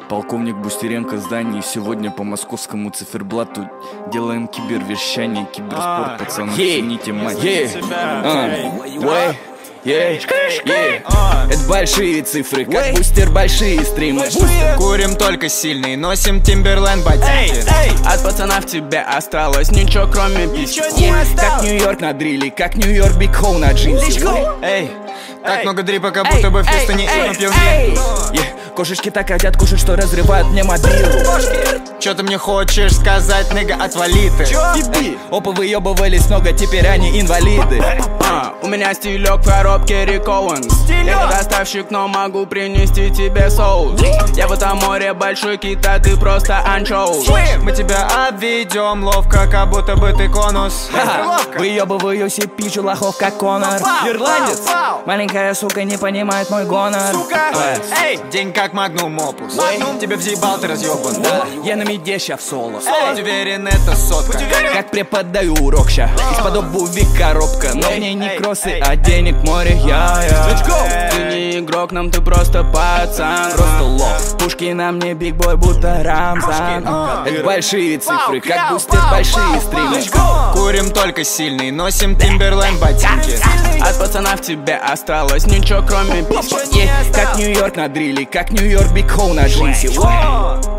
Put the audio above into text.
Полковник Бустеренко здание. Сегодня по московскому циферблату делаем кибервещание, киберспорт, пацаны, цените мать. Это большие цифры, как бустер, большие стримы. Курим только сильный, носим Timberland ботинки. От пацана в тебе осталось ничего, кроме писем. Как Нью-Йорк на дриле, как Нью-Йорк Биг Хоу на джинсе. Эй, так много дрипа, как будто бы в Хьюстоне и на пивне. Кошечки так хотят кушать, что разрывают мне мобилу. Чё ты мне хочешь сказать, нига, отвали ты? Опа, выебывались много, теперь они инвалиды. У меня стилек в коробке Рик Оуэнс. Я доставщик, но могу принести тебе соус. Я в этом море большой кит, а ты просто анчоус. Мы тебя обведем ловко, как будто бы ты конус. Выебываюсь и пичу лохов, как Конор. Ирландец, маленькая сука не понимает мой гонор. День как Магнум Опус. Тебе взъебал, ты разъебан. Я на меде ща в соло. Будь уверен, это сотка. Как преподаю урок ща. Из-под обуви коробка, но в ней не кроссы, а денег море. Ты не игрок, нам ты просто пацан. Просто лох. Пушки на мне, бигбой, будто Рамзан. Это большие цифры, как бустер, большие стримы. Курим только сильный, носим Timberland ботинки. От пацана в тебе осталось ничего, кроме писем. Как Нью-Йорк на дриле, как Нью-Йорк Биг Хоу на джинсе.